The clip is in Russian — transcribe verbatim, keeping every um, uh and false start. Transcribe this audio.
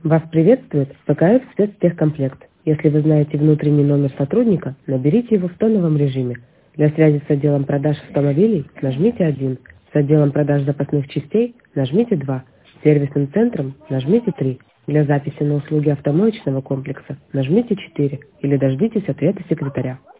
Вас приветствует ПКФ «Спецтехкомплект». Если вы знаете внутренний номер сотрудника, наберите его в тоновом режиме. Для связи с отделом продаж автомобилей нажмите один, с отделом продаж запасных частей нажмите два, с сервисным центром нажмите три. Для записи на услуги автомоечного комплекса нажмите четыре или дождитесь ответа секретаря.